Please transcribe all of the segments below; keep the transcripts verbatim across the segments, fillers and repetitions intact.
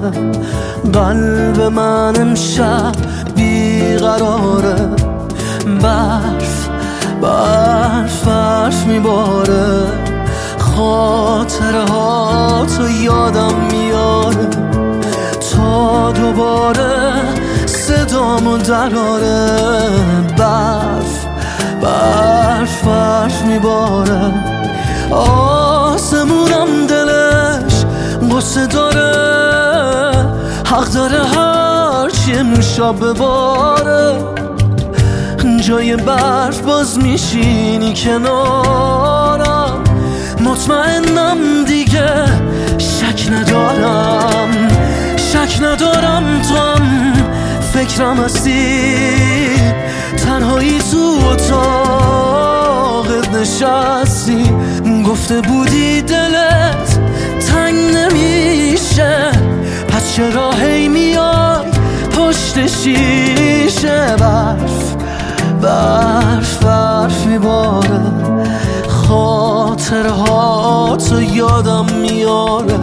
قلب من امشب بیقراره. برف برف برف میباره، خاطره ها تو یادم میاره تا دوباره صدامو دراره. برف برف برف میباره، آسمونم دلش غصه داره، حق داره هرچی امشب بباره. جای برف باز میشینی کنارم، مطمئنم دیگه شک ندارم، شک ندارم تو هم فکرم هستی. تنهایی تو اتاقت نشستی، گفته بودی دلت تنگ نمیشه، پس چرا هی میای پشت شیشه؟ برف برف برف میباره، خاطره ها تو یادم میاره.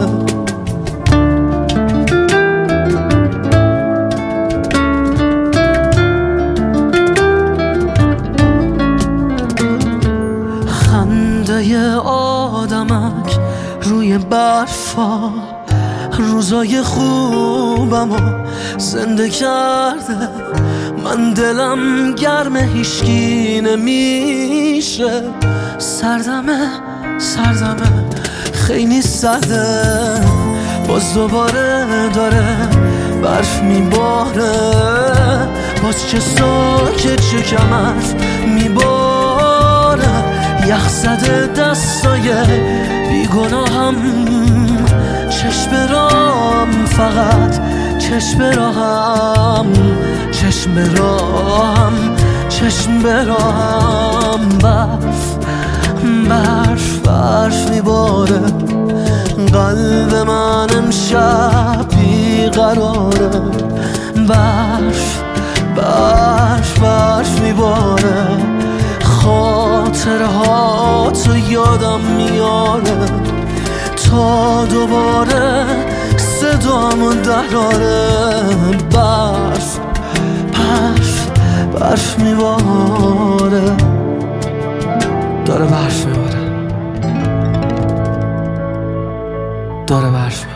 خنده آدمک روی برفا روزای خوبمو زنده کرده. من دلم گرمه هیشکی نمیشه، سردمه سردمه خیلی سرده. باز دوباره داره برف میباره، باز چه ساکت چه کم حرف میباره. یخ زده دستای بیگناهم، چشم راهم فقط چشم راهم، چشم راهم چشم راهم. برف برف برف میباره، قلب من امشب بیقراره. برف برف برف میباره، خاطره ها تو یادم میاره تا دوباره صدامو دراره. برف برف برف میباره، داره برف میباره، داره برف میباره.